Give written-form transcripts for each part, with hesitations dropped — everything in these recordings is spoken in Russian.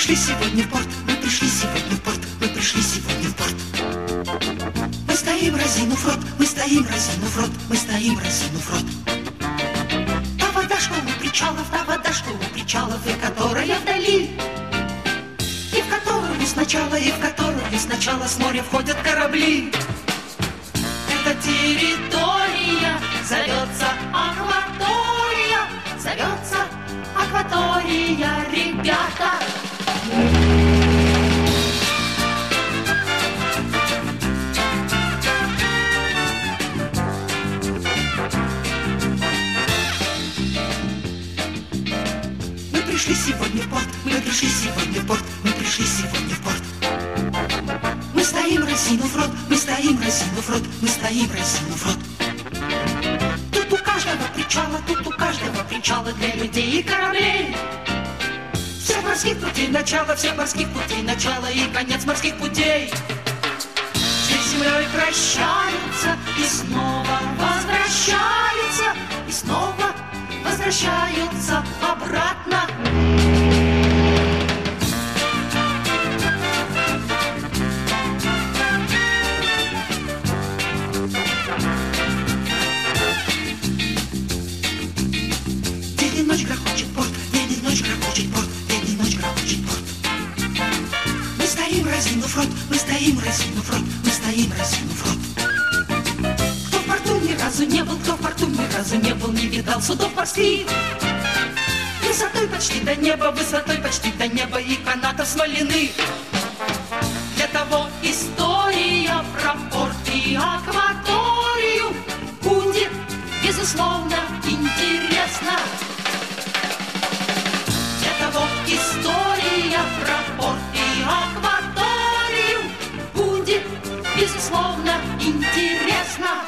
пришли сегодня в порт, мы пришли сегодня в порт, мы пришли сегодня в порт. Мы стоим, разинув рот, мы стоим, разинув рот, мы стоим, разинув рот. Та вода, что у причалов, та вода, что у причалов, и которая вдали, и в которую сначала, и в которую сначала с моря входят корабли. Эта территория зовется акватория, зовется акватория, ребята. Мы пришли сегодня в порт, мы пришли сегодня в порт, мы пришли сегодня в порт. Мы стоим, разинув рот, мы стоим, разинув рот, мы стоим, разинув рот. Тут у каждого причала для людей и кораблей. Всех морских путей начало, всех морских путей начало и конец морских путей. Все с землей прощаются и снова возвращаются, и снова возвращаются обратно. День и ночь грохочет порт, день и ночь грохочет порт, день и ночь грохочет порт. Мы стоим, разинув рот, мы стоим, разинув рот, мы стоим, разинув рот. Кто в порту ни разу не был, кто в порту ни разу не был, не видал судов морских. Высотой почти до неба и канатов смоляных. Для того история про порт и акваторию будет, безусловно, интересна. Для того история про порт и акваторию будет, безусловно, интересна.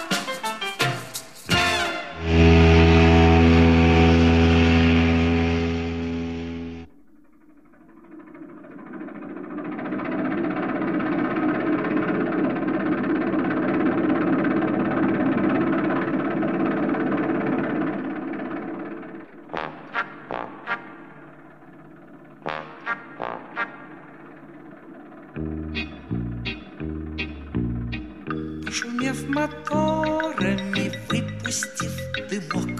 Шумев моторами, выпустив дымок,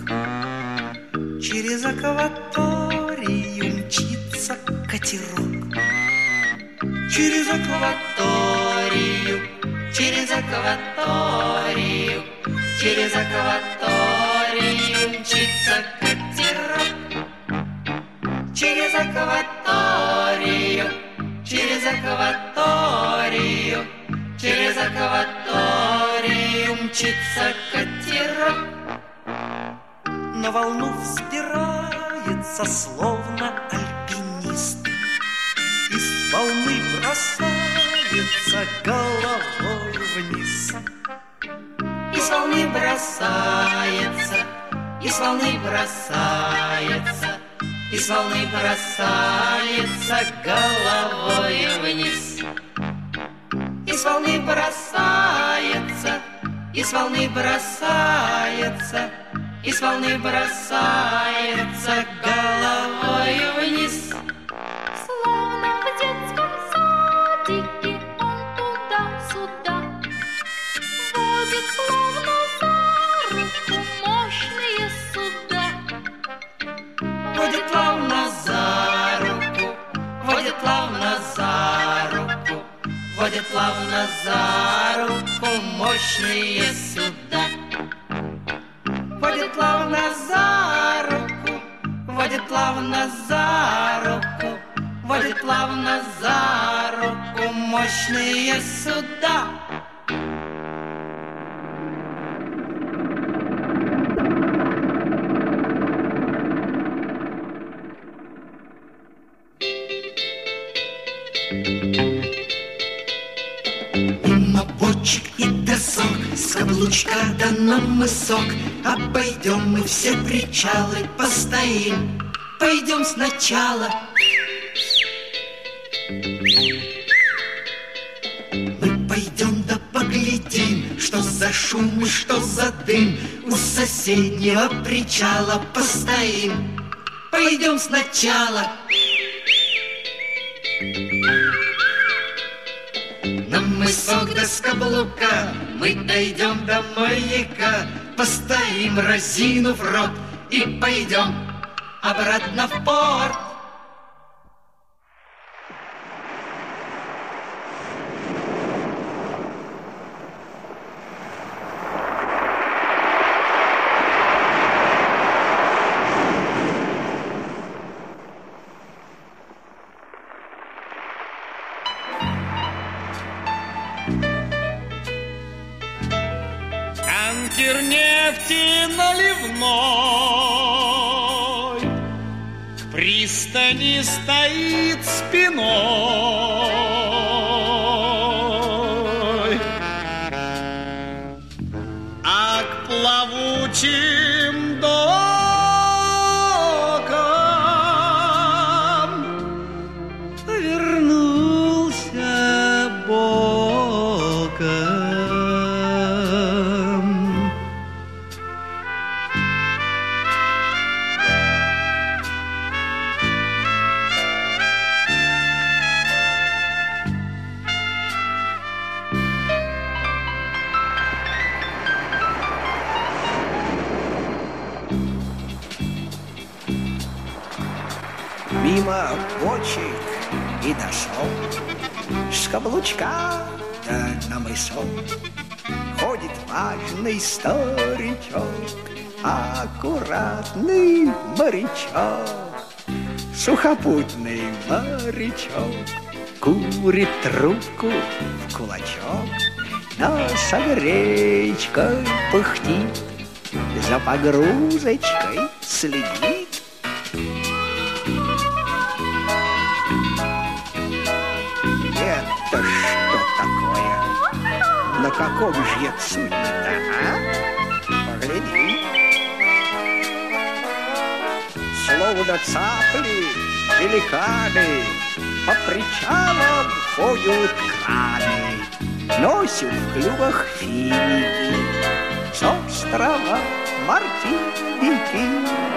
через акваторию мчится катерок. Через акваторию, через акваторию, через акваторию мчится катерок. Через акваторию, через акваторию, через акваторию мчится катерок. На волну взбирается, словно альпинист, и с волны бросается головой вниз. И с волны бросается, и с волны бросается, и с волны бросается головой вниз. И с волны бросается, и с волны бросается, и с волны бросается головой вниз. Словно в детском садике он туда-сюда водит, словно за руку, мощные суда. Водит плавно за руку, водит плавно за руку, водит плавно за руку мощные суда. Водит плавно за руку, водит плавно за руку, водит плавно за руку мощные суда. Мимо бочек и досок, с каблучка да на мысок, обойдем мы все причалы, постоим, пойдем сначала. Мы пойдем да поглядим, что за шум и что за дым, у соседнего причала постоим, пойдем сначала. На мысок до Скоблука мы дойдем до маяка, постоим, разинув рот, и пойдем обратно в порт. Танкер нефти наливной к пристани стоит спиной, а к плавучим докам вернулся боком. Мимо бочек и дошел, с каблучка да на мысок ходит важный старичок, аккуратный морячок, сухопутный морячок, курит трубку в кулачок, но с огречкой пыхтит, за погрузочкой следит. Это что такое? На каком же я судне-то, а? Погляди. Словно цапли, пеликаны по причалам ходят краны, носят в клювах финики с острова Мартиники.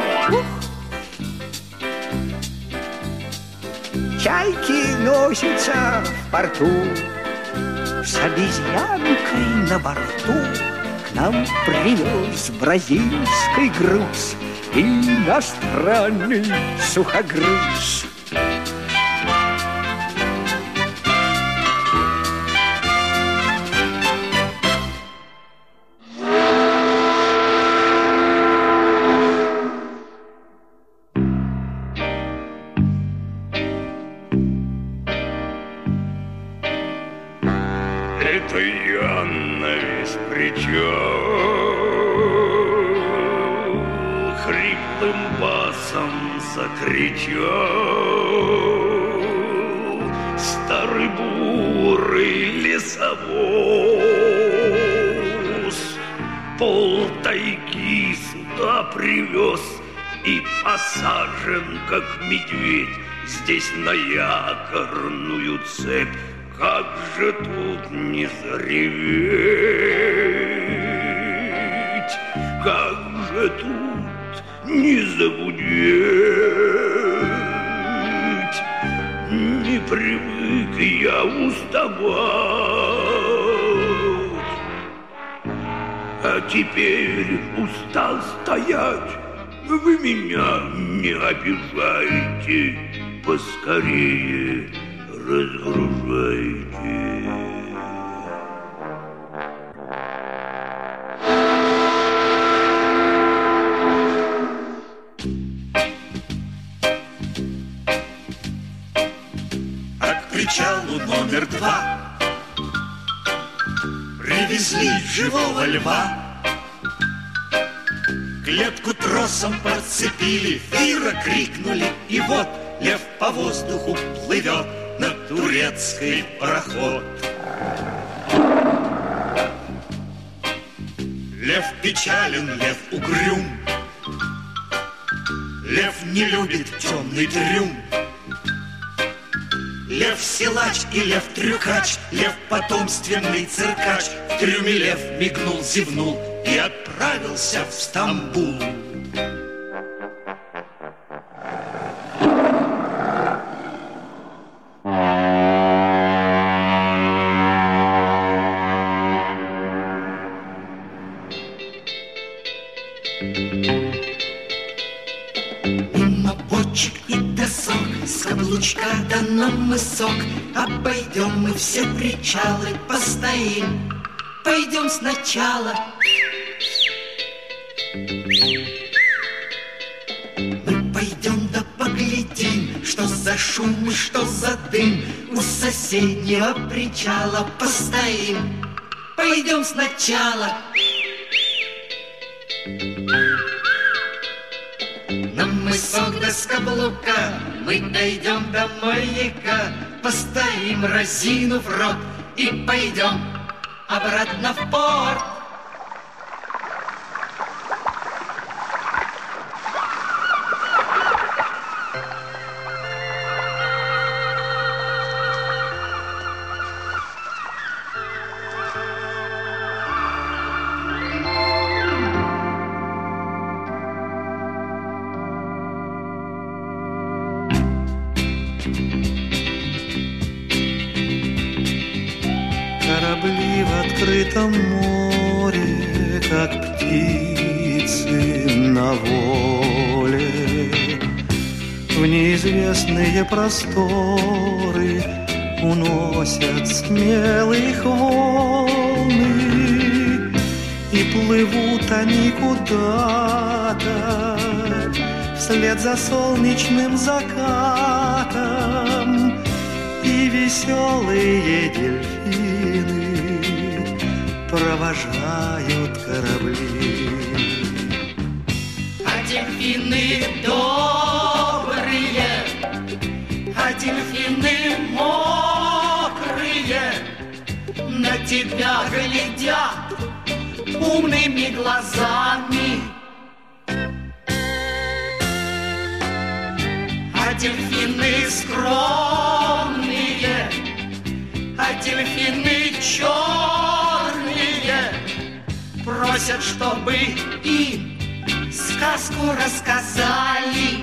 Чайки носятся в порту с обезьянкой на борту. К нам привез бразильский груз иностранный сухогруз. Это я на весь причал хриплым басом закричал: старый бурый лесовоз полтайги сюда привез и посажен, как медведь, здесь на якорную цепь. Как же тут не зареветь, как же тут не загудеть? Не привык я уставать, а теперь устал стоять. Вы меня не обижайте, поскорее разгружайте. А к причалу номер 2 привезли живого льва. Клетку тросом подцепили, Фира крикнули, и вот лев по воздуху плывет на турецкий пароход. Лев печален, лев угрюм, лев не любит темный трюм. Лев силач и лев трюкач, лев потомственный циркач. В трюме лев мигнул, зевнул и отправился в Стамбул. речка, да нам мысок. Обойдем мы все причалы, постоим. Пойдем сначала. Мы пойдем да поглядим, что за шум и что за дым. У соседнего причала постоим. Пойдем сначала. На мысок да с каблука мы дойдем до маяка. Постоим, разинув рот, и пойдем обратно в порт. Корабли в открытом море, как птицы на воле, в неизвестные просторы уносят смелых волны, и плывут они куда-то вслед за солнечным закатом, и веселые дельфины провожают корабли. А дельфины добрые, а дельфины мокрые на тебя глядят умными глазами. А дельфины скромные, а дельфины черные просят, чтобы им сказку рассказали.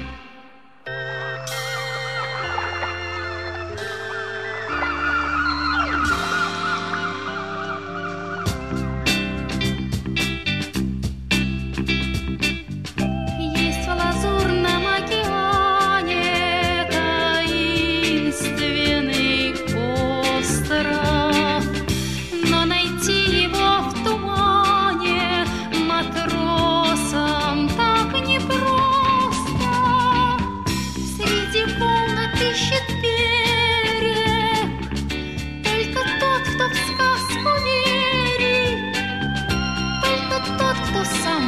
Есть в лазурном океане таинственный остров, но найти его в тумане матросам так непросто. Среди волн отыщет берег только тот, кто в сказку верит, только тот, кто сам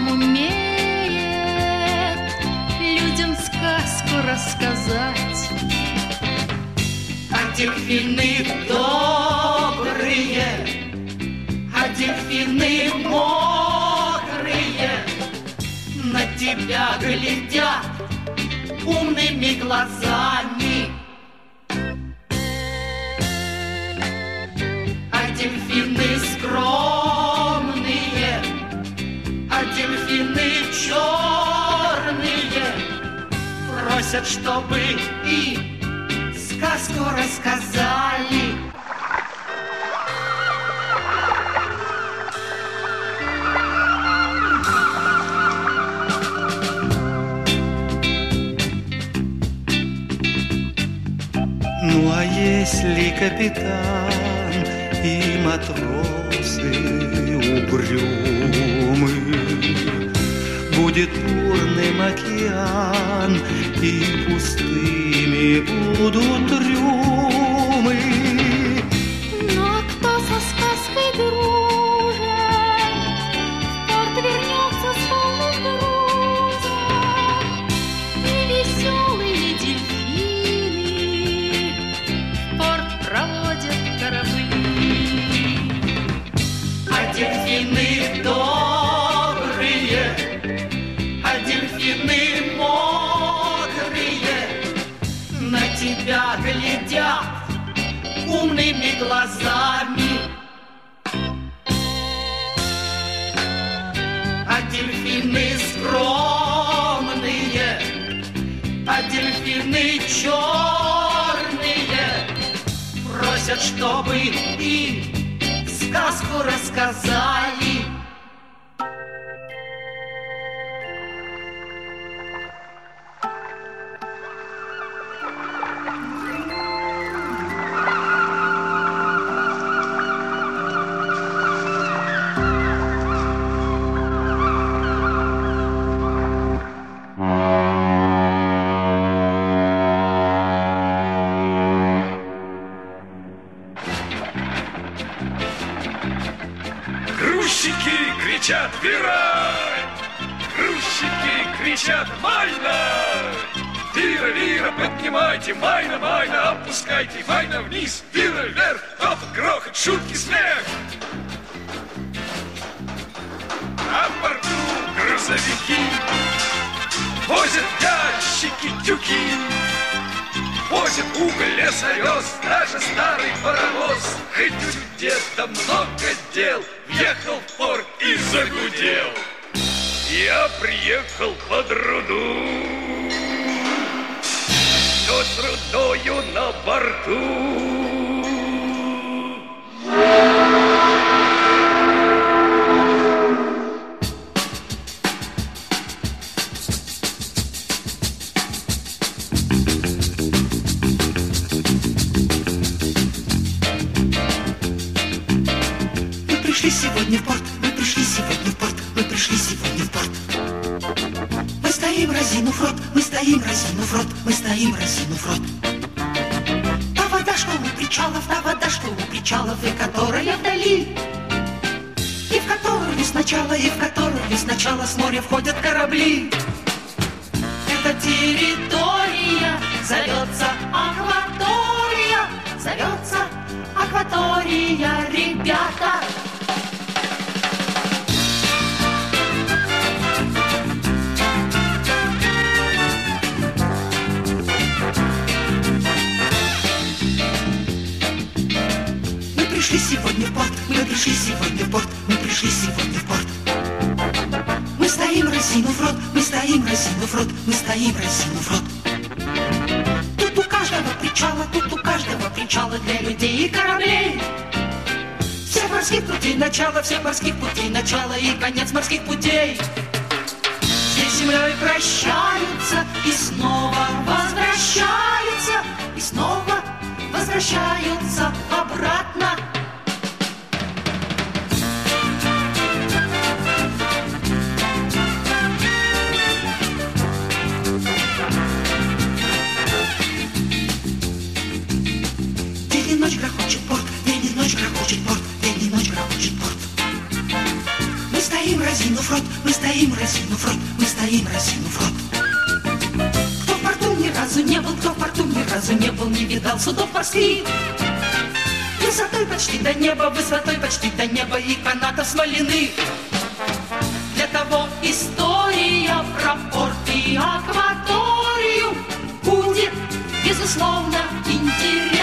умеет людям сказку рассказать. А дельфины добрые, а дельфины мокрые на тебя глядят умными глазами. А дельфины скромные, а дельфины черные просят, чтобы им сказку рассказали. Ну а если капитан и матросы угрюмы, будет бурным океан, и пустыми будут трюмы. Ну а кто со сказкой дружит, в порт вернется с полным грузом, и веселые дельфины в порт проводят корабли. А дельфины добрые, а дельфины мокрые на тебя глядят умными глазами. А дельфины скромные, а дельфины черные просят, чтобы им сказку рассказали. отбирай! Грузчики кричат «Майна!» Вира, вира, поднимайте, майна, майна, опускайте, майна вниз, вира вверх, топот, грохот, шутки, смех. На борту грузовики возят ящики, тюки, возят уголь, лес, овес, даже старый паровоз. Хоть где-то много дел, въехал в порт и загудел. Я приехал под руду, но с рудою на борту. Мы пришли сегодня в порт, мы пришли сегодня в порт, мы пришли сегодня в порт. Мы стоим, разинув рот, мы стоим, разинув рот, мы стоим, разинув рот. Та вода, что у причалов, и которая вдали, и в которую сначала с моря входят корабли. Эта территория зовется акватория, ребята. Мы пришли сегодня в порт, мы пришли сегодня в порт, мы пришли сегодня в порт. Мы стоим, разинув рот, мы стоим, разинув рот, мы стоим, разинув рот. Тут у каждого причала для людей и кораблей. Всех морских путей начало и конец морских путей. Здесь с землей прощаются и снова возвращаются, и снова возвращаются обратно. День и ночь грохочет порт, день и ночь грохочет порт, день и ночь грохочет порт. Мы стоим, разинув рот, мы стоим, разинув рот, мы стоим, разинув рот. Кто в порту ни разу не был, кто в порту ни разу не был, не видал судов морских. Высотой почти до неба и канатов смоляных. Для того история про порт и акваторию будет, безусловно, интересна.